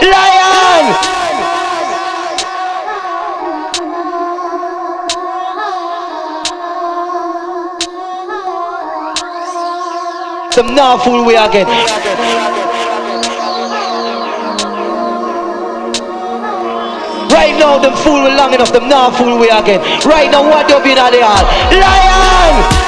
Lion! Them now fool we again. Right now them fool we long enough, them now fool we again. Right now what up in the heart? Lion!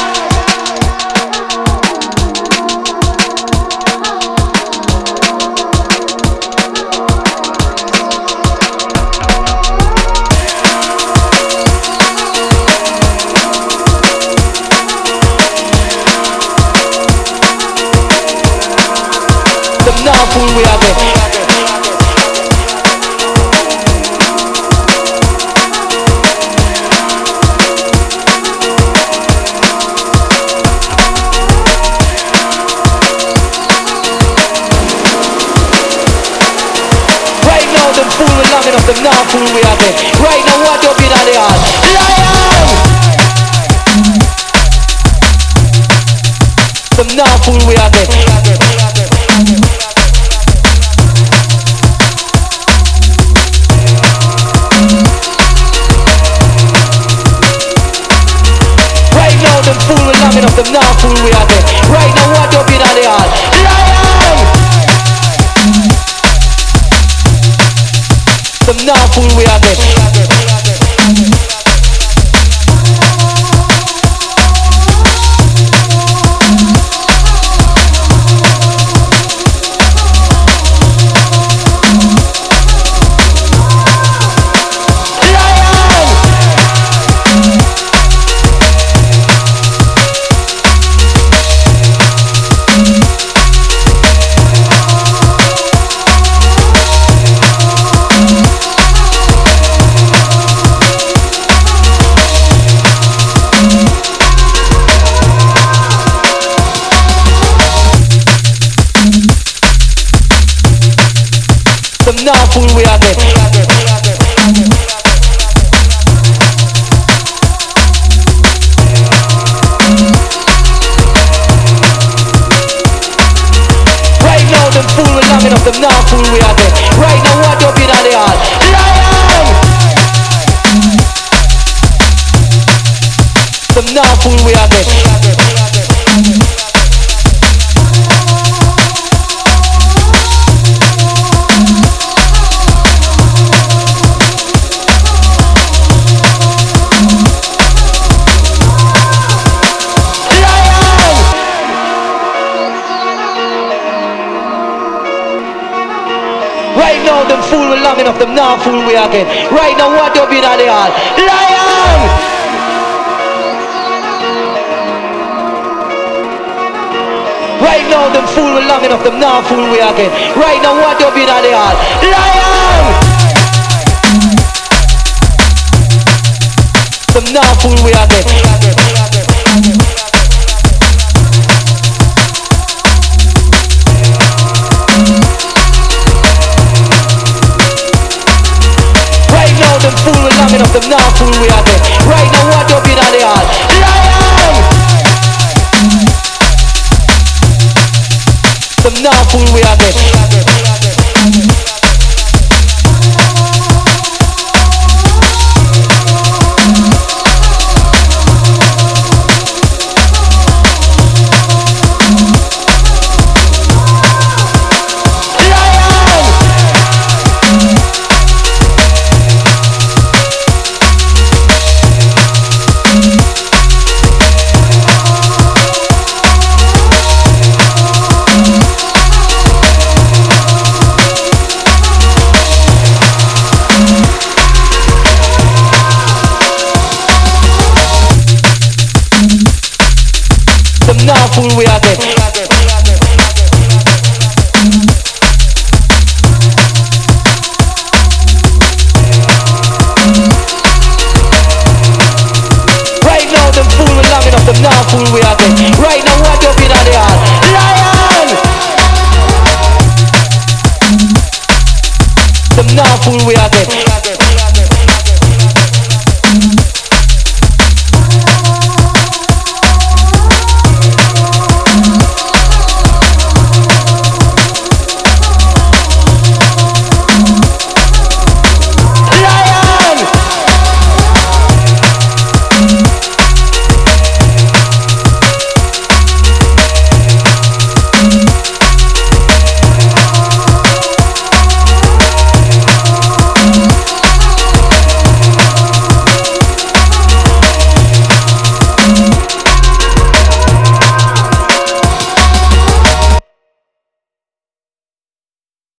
Now fool we again. Right now them fool we long enough, them now fool we again. Right now what up in the heart? Lion! Them now fool we again. Them fool we long enough, them now fool we again. Right now what up in the heart? Lion! Them now fool we again. Them now fool we again. Right now them fool we long enough, them now fool we again. Right now what up in the heart? Lion! Them now fool we again. Right now them fool we long enough, them now fool we again. Right now what up in the heart? Lion! Right now them fool we long enough, them now fool we again. Right now what up in the heart? Lion! Them now fool we again. Them fool we long enough, them now fool we again. Right now what up in the heart? Lion! Them now fool we again.